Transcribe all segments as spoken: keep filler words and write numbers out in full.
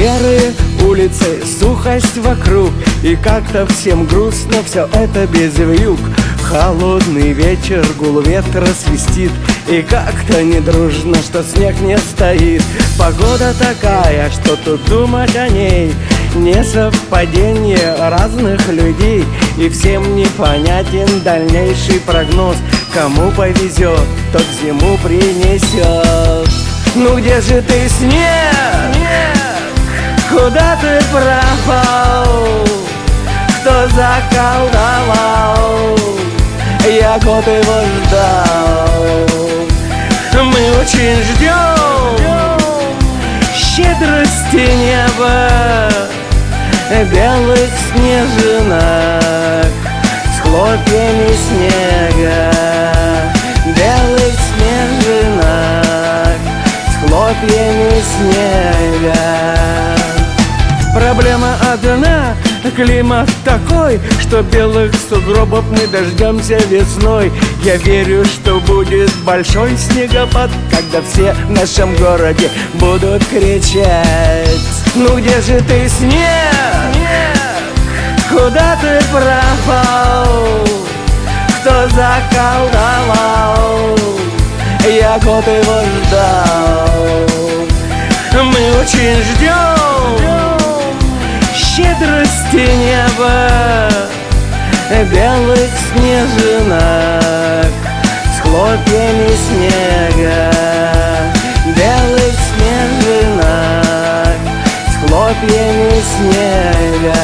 серые улицы, сухость вокруг, и как-то всем грустно, все это без вьюг. Холодный вечер, гул ветра свистит, и как-то недружно, что снег не стоит. Погода такая, что тут думать о ней не совпадение разных людей, и всем непонятен дальнейший прогноз. Кому повезет, тот зиму принесет. Ну где же ты, снег? Куда ты пропал? Кто заколдовал? Я год его ждал. Мы очень ждем щедрости неба, белых снежинок с хлопьями снега, белых снежинок с хлопьями снега. Проблема одна, климат такой, что белых сугробов мы дождемся весной. Я верю, что будет большой снегопад, когда все в нашем городе будут кричать: ну где же ты, снег? Куда ты пропал? Кто заколдовал? Я год его ждал. Мы очень ждем щедрости неба, белых снежинок с хлопьями снега, белых снежинок с хлопьями снега.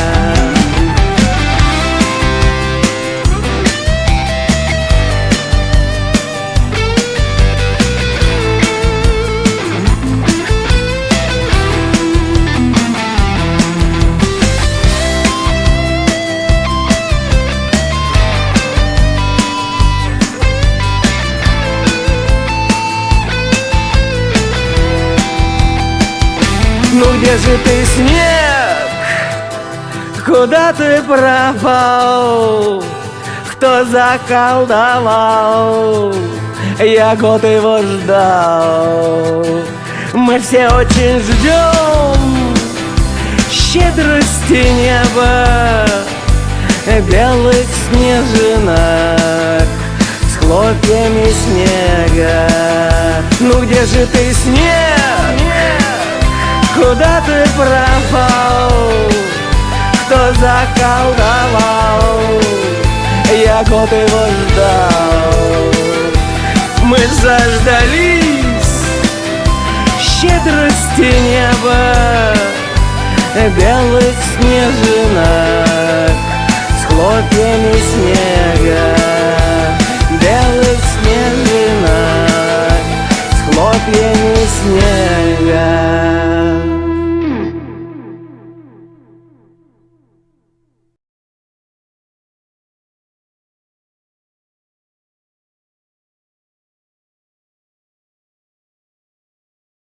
Ну где же ты, снег? Куда ты пропал? Кто заколдовал? Я год его ждал. Мы все очень ждем щедрости неба, белых снежинок с хлопьями снега. Ну где же ты, снег? Куда ты пропал? Кто заколдовал? Я год его ждал. Мы заждались щедрости неба, белых снежинок с хлопьями снега, белых снежинок с хлопьями снега.